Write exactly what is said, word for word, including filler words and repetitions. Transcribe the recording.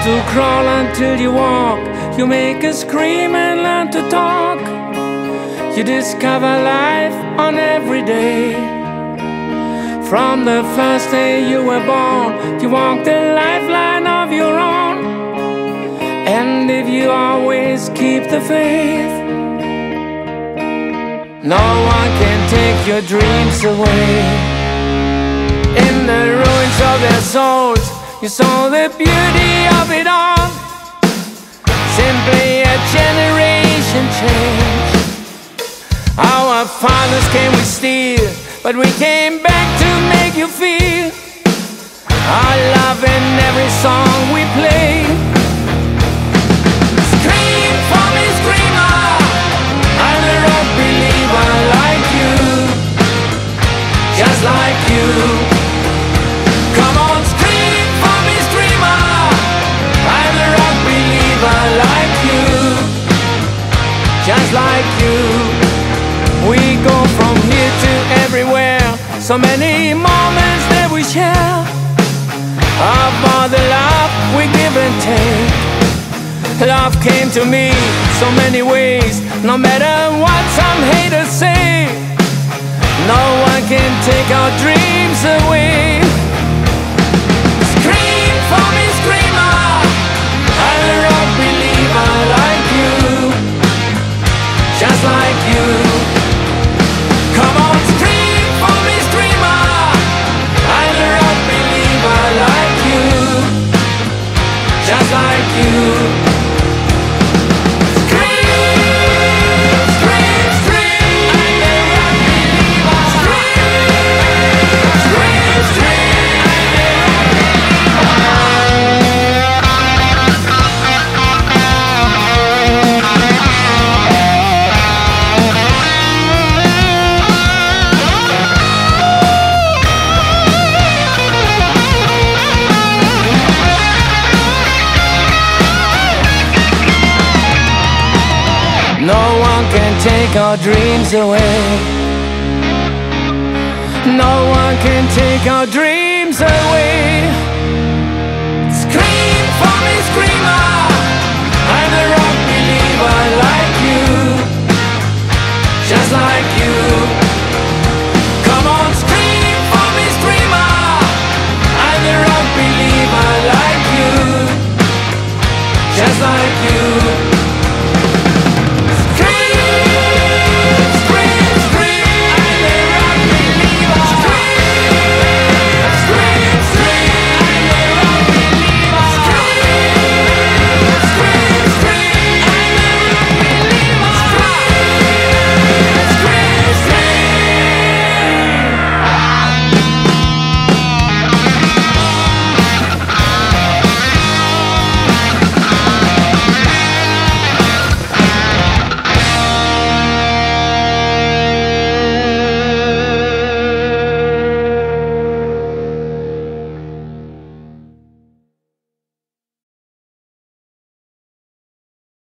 to crawl until you walk. You make a scream and learn to talk. You discover life on every day. From the first day you were born, you walk the lifeline of your own. And if you always keep the faith, no one can take your dreams away. In the ruins of their souls, you saw the beauty of it all. Simply a generation change. Our fathers came with steel, but we came back to make you feel our love in every song we play. Scream for me, screamer, I'm a rock believer like you, just like you. Come on, scream for me, screamer, I'm a rock believer like you, just like you. We go from here to everywhere, so many moments that we share. About the love we give and take. Love came to me so many ways, no matter what some haters say. No one can take our dreams away. Scream for me, screamer, I'm a rock believer like you, just like you. Come on, scream for me, screamer, I'm a rock believer like you, just like you. No one can take our dreams away. No one can take our dreams away. Scream for me, screamer, I'm a rock believer like you, just like you.